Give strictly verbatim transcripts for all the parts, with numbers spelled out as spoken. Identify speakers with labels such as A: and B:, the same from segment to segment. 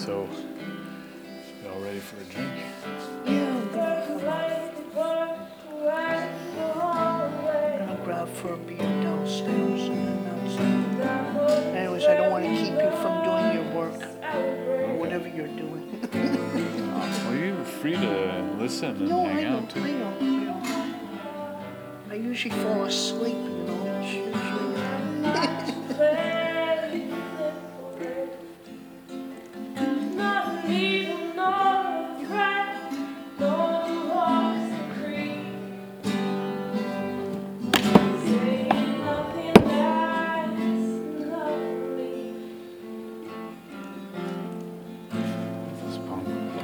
A: So, y'all ready for a drink?
B: Yeah, I'm gonna grab for a beer downstairs and then downstairs. Anyways, I don't want to keep you from doing your work or whatever you're doing.
A: Well, you're free to listen and
B: No,
A: hang
B: I know,
A: out too.
B: I know, I know. I usually fall asleep, you know. It's usually.
A: This punk.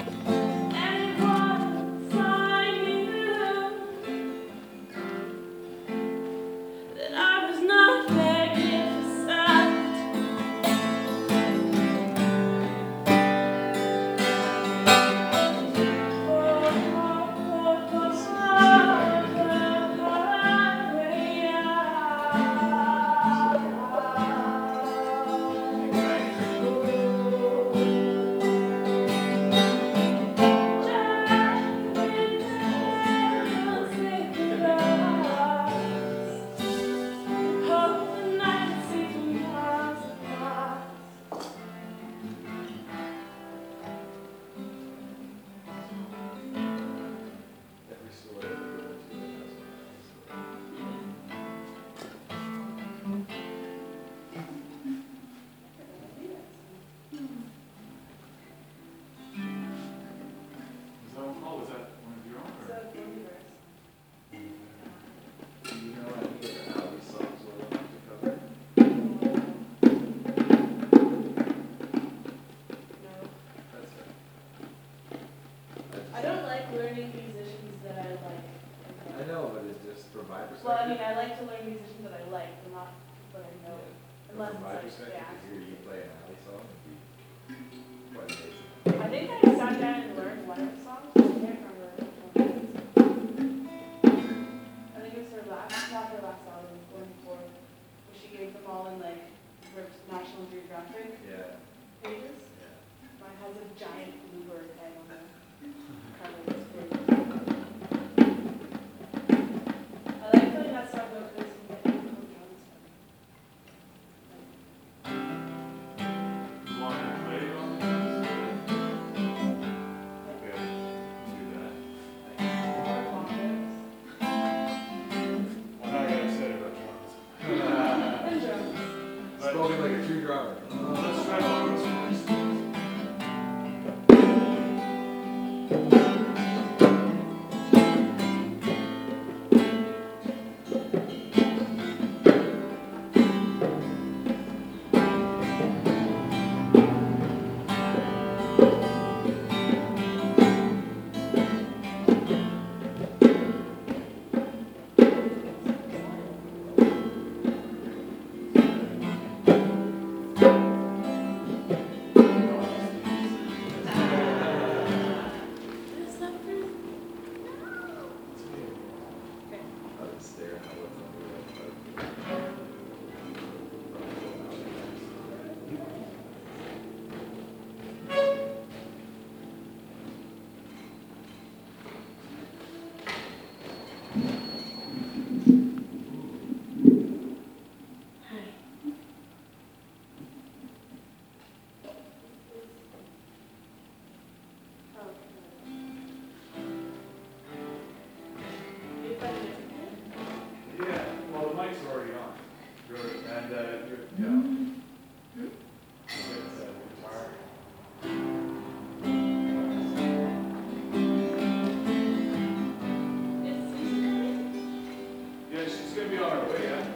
C: Well, I mean, I like to learn musicians that I like, but not that I know. Yeah. Unless
D: From my
C: it's
D: perspective,
C: like,
D: to hear you play an alley song would be quite amazing.
C: I think I sat down and learned one of the songs. I can't remember which one it is. I think it was her last, not her last album, one before, where she gave them all in like her National Geographic
D: Yeah.
C: pages.
D: Yeah.
C: Mine has a giant bluebird head on the cover of this page. I like playing that song though because you get into the drums.
A: You want to play on this? Okay, do that. Well, now I gotta say about drums.
C: And drums.
D: Spoken like a true drummer.
A: Let's try bongos first.
D: I was staring at what's on
A: Yeah, well, the mic's already on. Good. And, uh, you're, yeah. It's, uh, guitar. Yeah, she's gonna be on her way, yeah?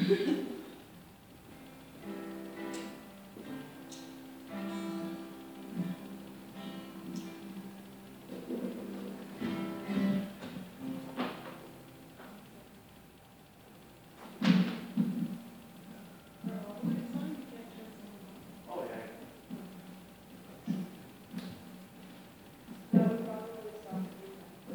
A: Oh, yeah.
C: That would probably stop the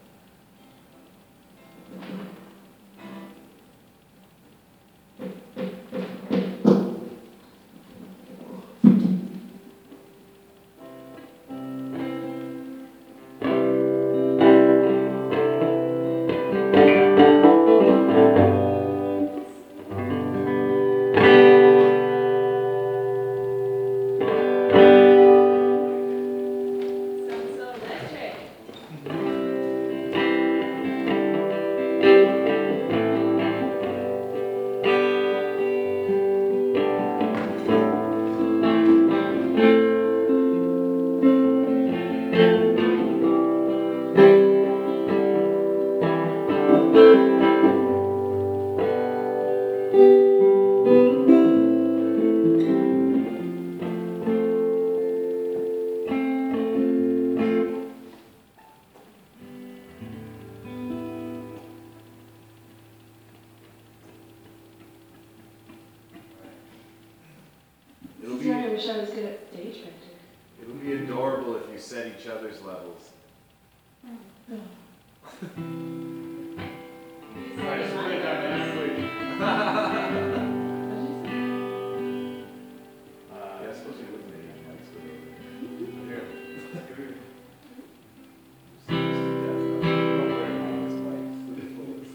C: Sounds so electric.
A: It'll
C: See, I
A: be,
C: wish I was good at stage painting.
A: it'll be adorable if you set each other's levels.
C: No.
A: I just put it dynamically. Uh,
D: Yeah, I suppose you wouldn't make it nice with
A: here.
D: it. Don't worry, man, it's like, it's full.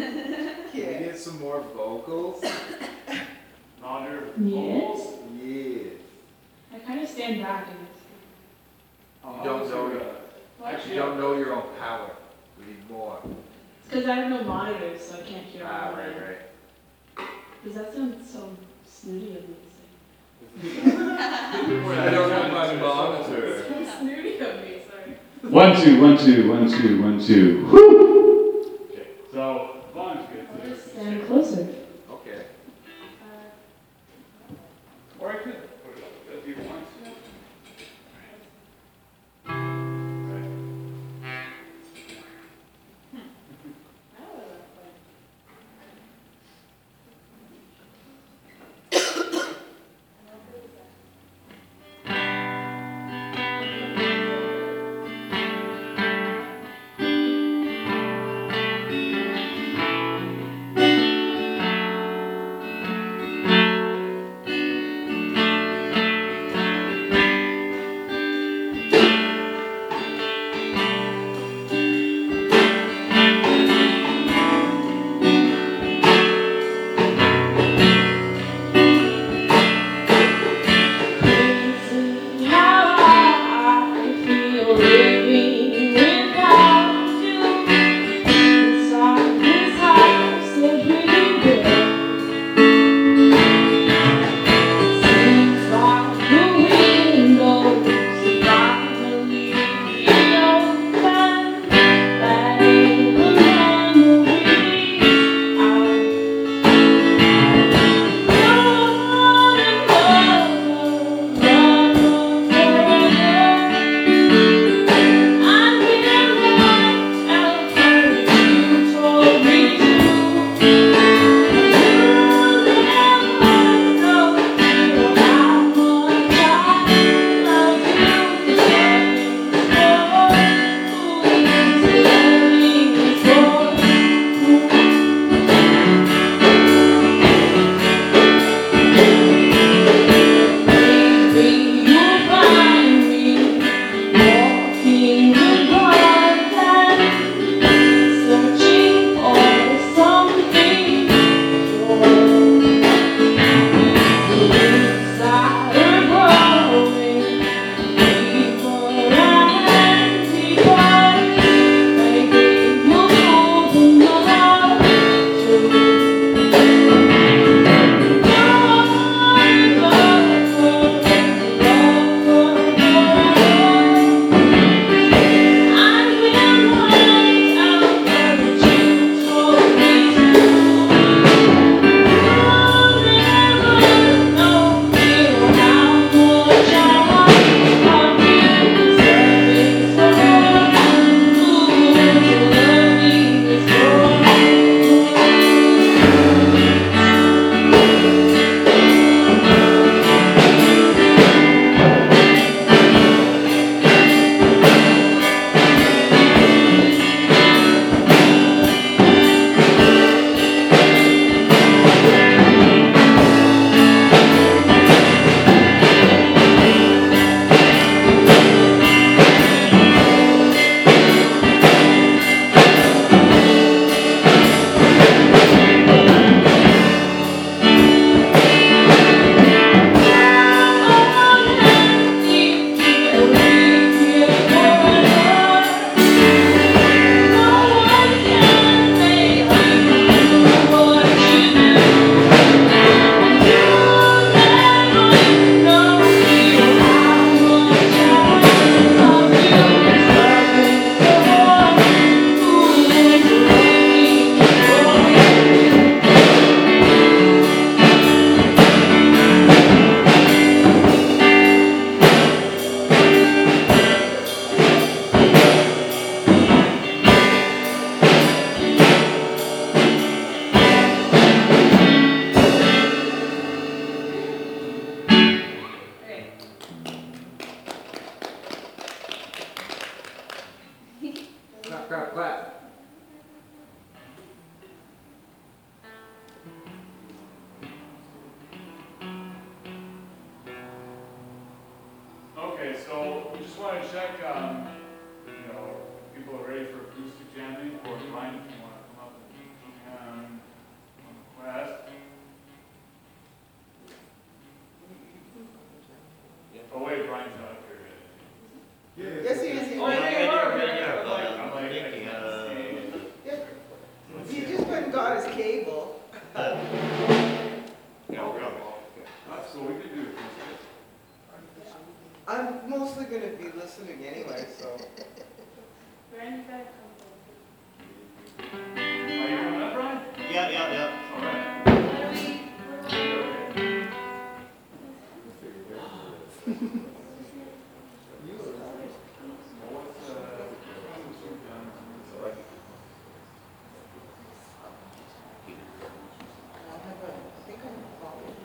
D: Can we get some more vocals?
A: Louder
E: Yeah.
A: vocals.
D: Yeah.
E: I kind of stand back and it's.
A: How
D: don't
A: else
D: know
A: you,
D: it.
A: uh,
D: You
A: Actually,
D: don't know your own power. We need more.
E: Because I have no monitors, so I can't hear
D: Ah,
E: all
D: right,
E: that.
D: right.
E: Does that sound so snooty of me to
D: I don't have my monitor.
E: say? So snooty of me, sorry.
F: One, two, one, two, one, two, one, two. Woo!
A: Okay, so as long as we
E: I'll
A: get
E: just
A: to
E: stand closer.
D: Okay.
A: Or I could put it up if you want.
D: Clap, clap, clap.
A: Okay, so we just want to check, um, you know, people are ready for acoustic jamming, or Brian, if you want to come up and
G: got his cable.
A: Yeah, really. That's what we could do.
G: I'm mostly gonna be listening anyway, so.
C: Brandon's gotta come.
A: Are you coming up, Brian?
H: Yeah, yeah, yeah.
A: All right.
C: What are we?
A: What's, uh,
G: I'll have a, I think I'm following.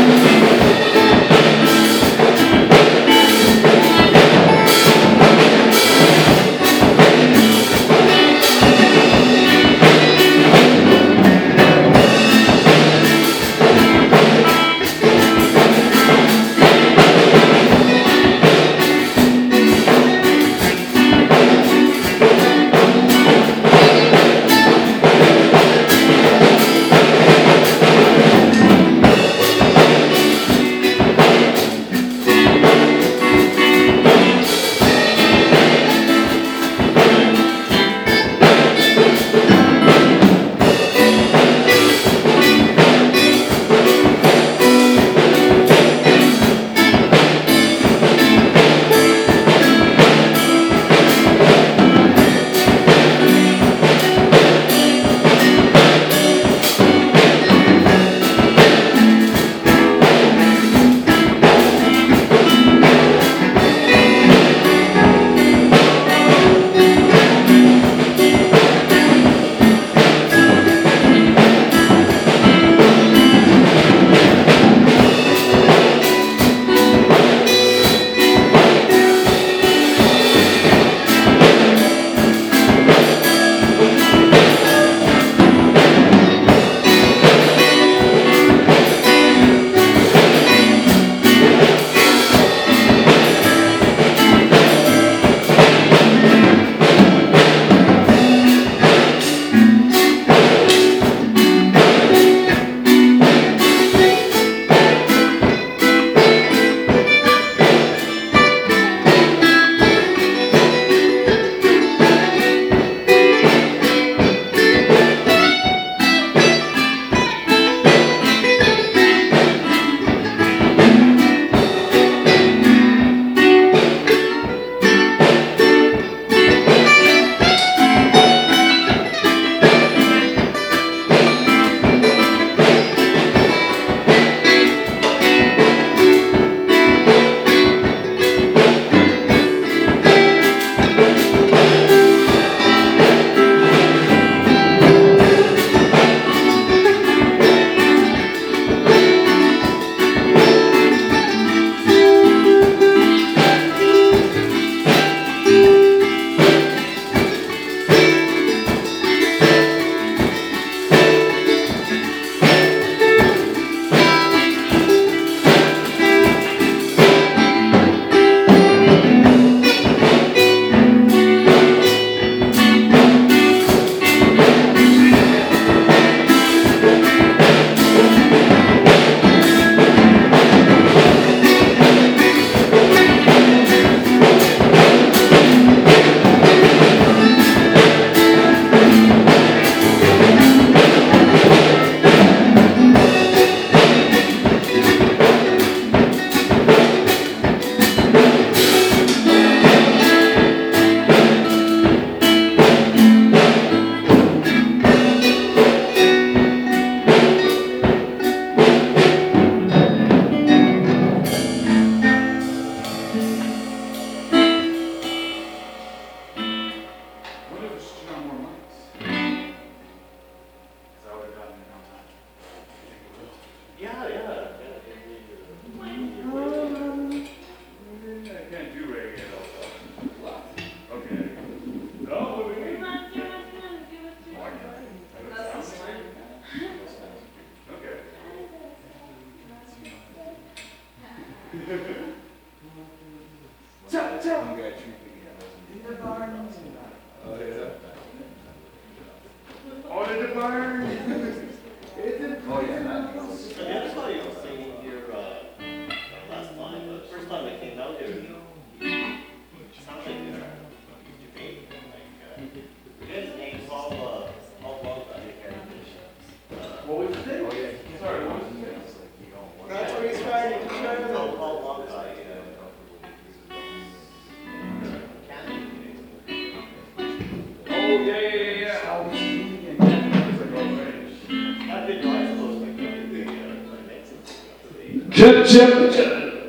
F: Chip, chip, chip.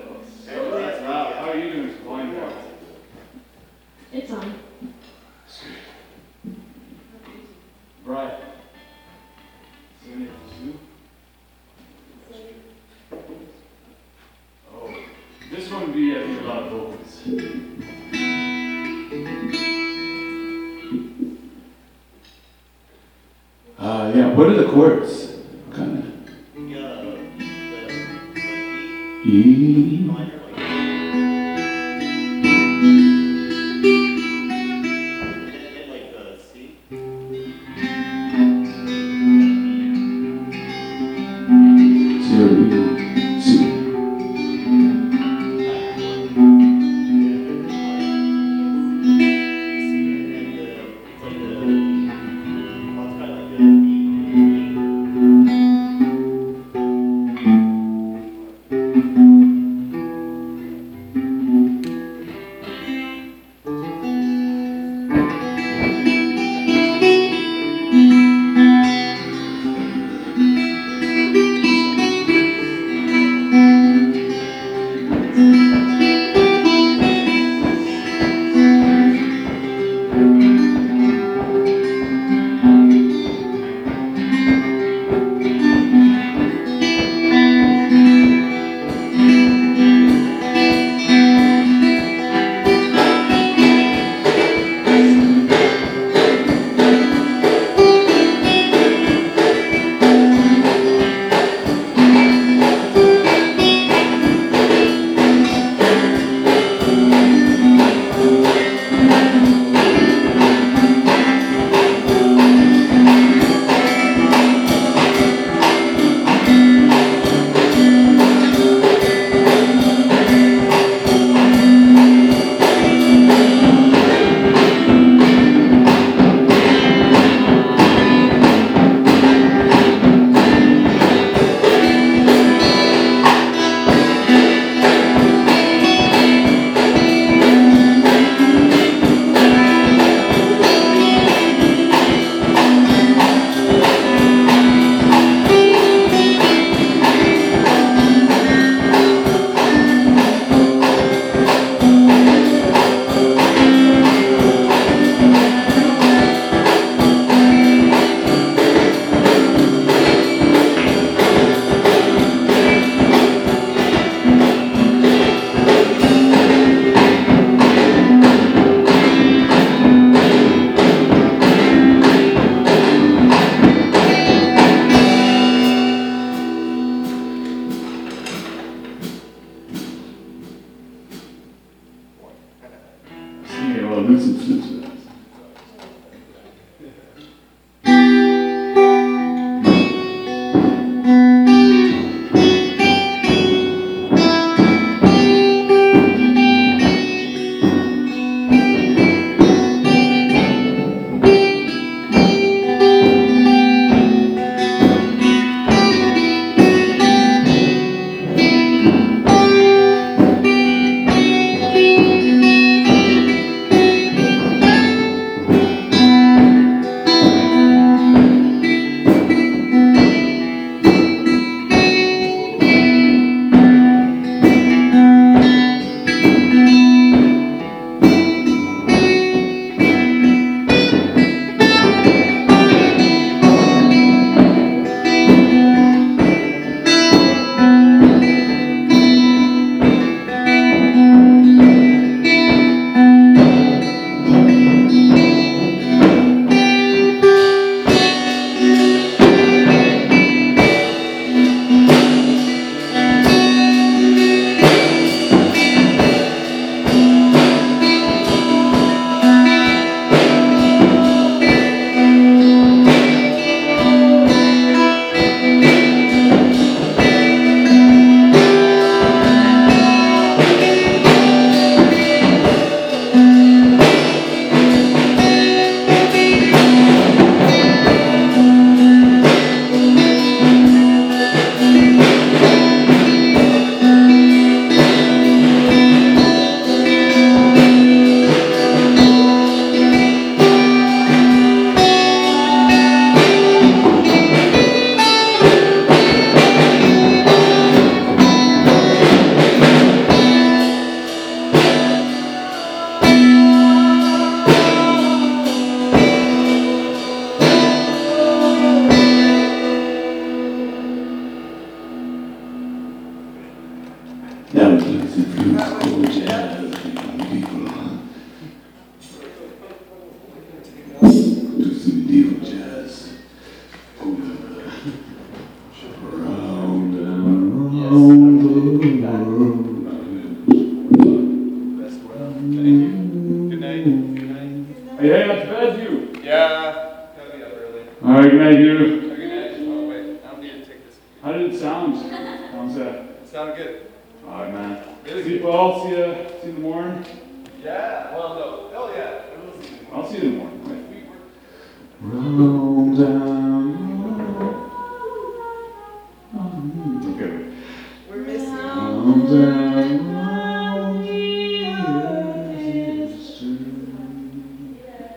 A: How are you doing? Fine.
E: It's on.
A: Brian. See you. lot of vocals.
F: Uh, yeah, what are the chords? Kind of.
H: Yeah, the, the
F: E.
H: E minor, like, and then like the C.
F: C or E. C. Yeah, well, this is this.
H: Thank
F: That was like some beautiful cool jazz. People. Do some medieval jazz. Round and round the world.
D: Best well. Thank you. Good night. Good night.
A: Hey, hey, not to bed, you.
D: Yeah, gotta be up early.
A: All right, good night, you.
D: Oh, good night. Oh, wait, I don't need to take this.
A: How did it sound? How's that?
D: It sounded good.
A: All right, man.
D: Really
A: See
D: good.
A: you, Paul. See you, see you in the morning.
D: Yeah, well, no. Oh, yeah. I will see you.
A: I'll see you in the morning. Right.
D: We were-
F: Round and
A: Okay.
G: We're missing.
F: round and round the earth is turning.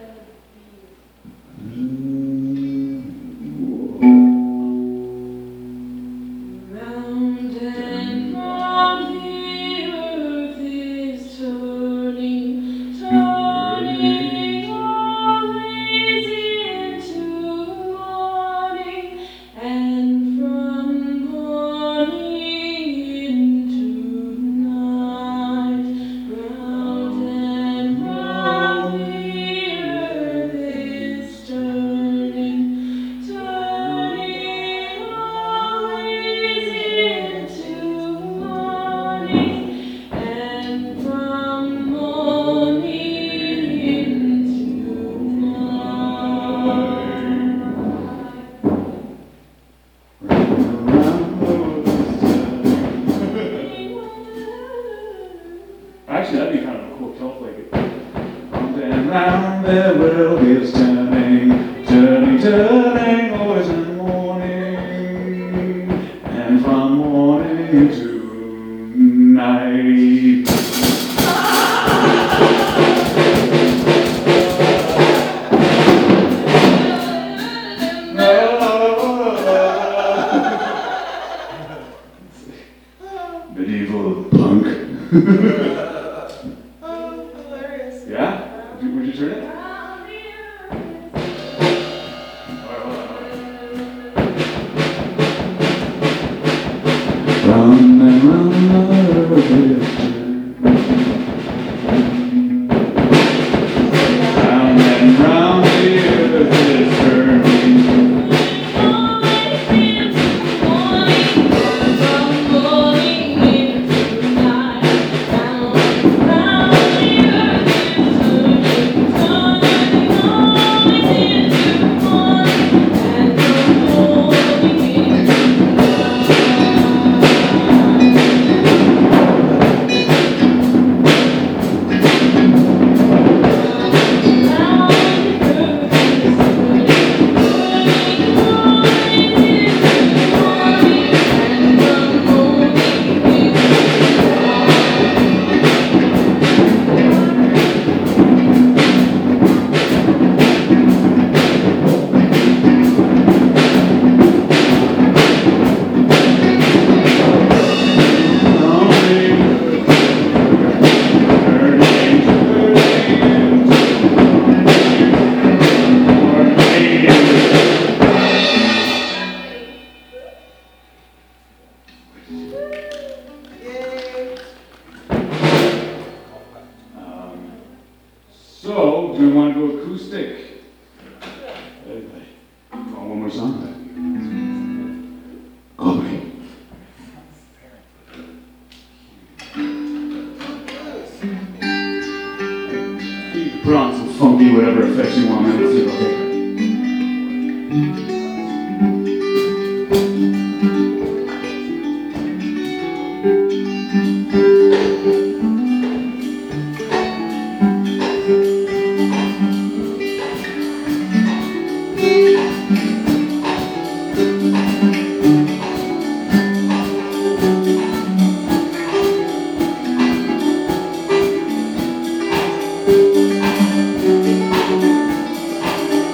E: Round and round the earth is turning, turning always into morning, and from morning into night. Round and round the earth is turning, turning always into morning, and from morning into
A: Actually, that'd be kind of a cool tilt, like it.
F: Round and round the world is turning, turning, turning, always in the morning, and from morning to night. Medieval punk.
G: Oh, hilarious.
A: Yeah? Would you, would you turn it?
E: round the earth
A: All right, hold on, hold on.
F: Round and round the earth is turning. Round and round the earth is turning.
G: Yay.
A: Um, so, do we want to go acoustic? Everybody. Oh, one more song.
F: Call me.
A: You can put on some funky whatever effects you want, man. Let's see, okay.
E: Round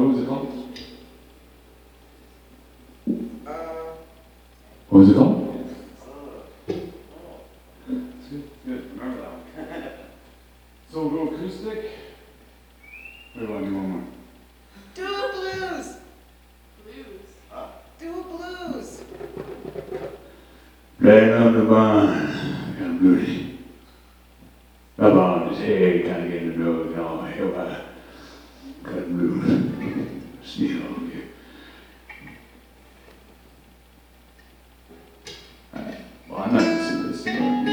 F: what was it called?
G: Uh,
F: What was it called?
H: Oh.
F: It's good, good, remember that one. So we'll go acoustic. Or do you want to do one more?
G: do a blues.
C: Blues.
G: Do a blues.
F: Right on the barn, kind of bluesy. Up on his head, kind of getting the nose, all hell, I cut blues. Still over here. Alright, well, I'm not gonna sing this.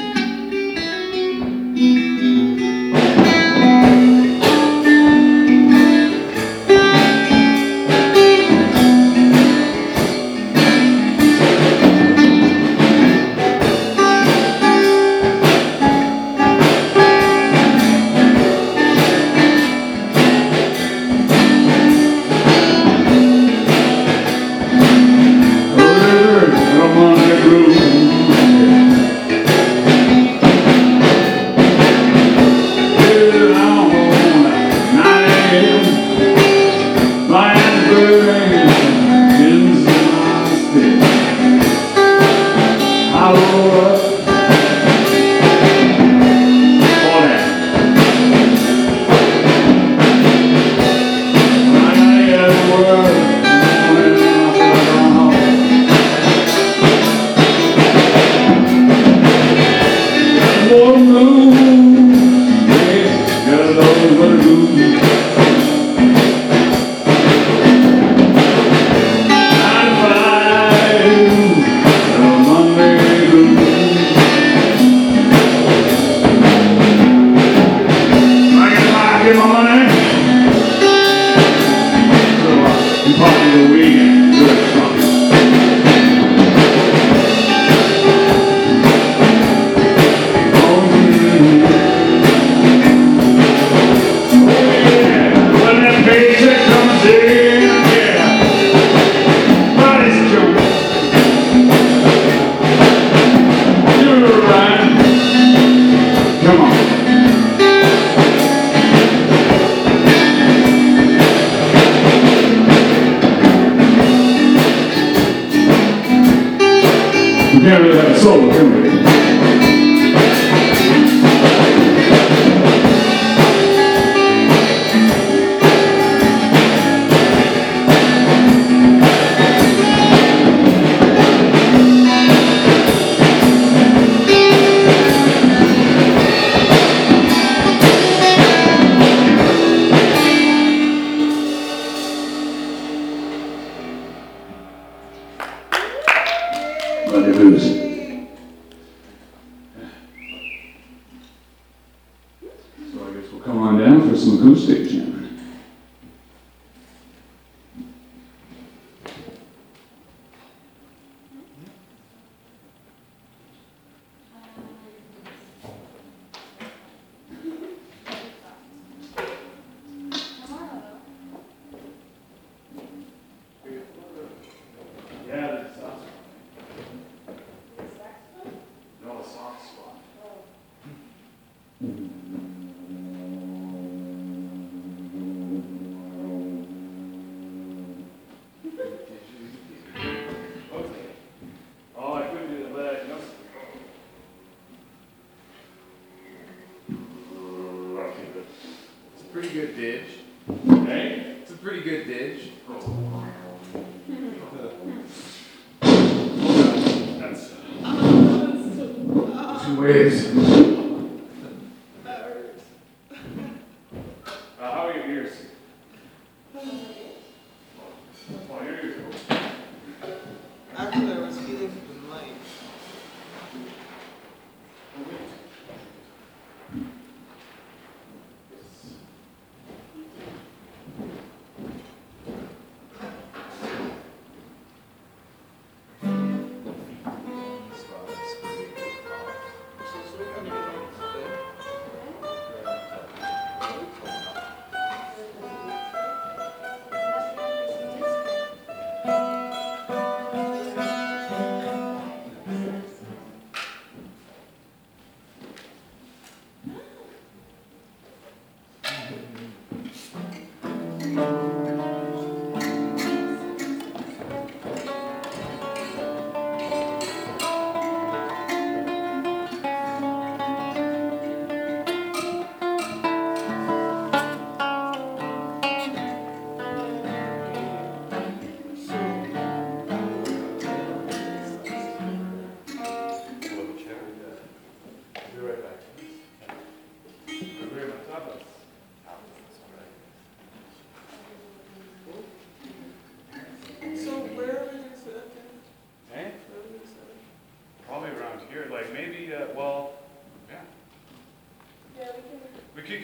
F: We can't really have a solo, can we? Bloody blues. So I guess we'll come on down for some acoustic jamming.
A: Yeah, that's awesome. No, a soft spot. Okay. Oh, I couldn't do that, but I know. Okay, but it's a pretty good ditch. Hey? It's a pretty good ditch. That's two ways. Uh, how are your ears? Oh, your ears are open.
G: Actually, I was feeling the mic.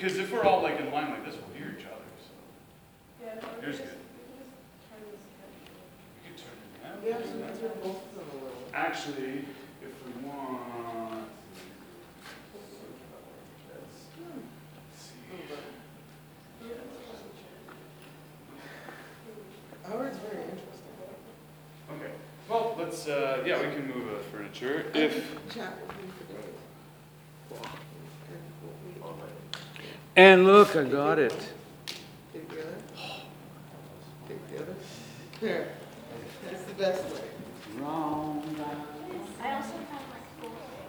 A: because if we're all like in line like this, we'll hear each other, so.
C: Yeah, no, we
A: Here's
C: just-
A: good.
C: we can just turn this head.
A: We can turn it down.
G: We have to turn both of them a little.
A: Actually, if we want. Let's see.
G: Howard's very interesting.
A: Okay, well, let's, uh, yeah, we can move the furniture if.
G: Chat with me for days.
H: And look, I got it.
G: Take the other. Take the other. Here. That's the best way.
F: Wrong.
E: I also found my school.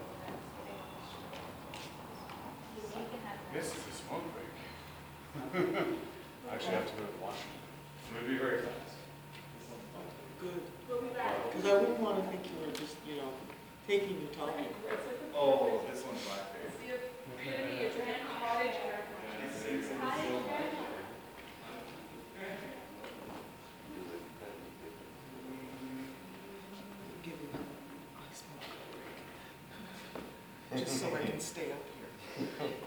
A: This is a smoke break. I actually have to go to the washroom. I'm gonna be very fast.
G: Good. Because I wouldn't want to think you were just, you know, taking your time.
A: Oh, this one's my favorite.
G: Give me a smoke break. Just so I can stay up here.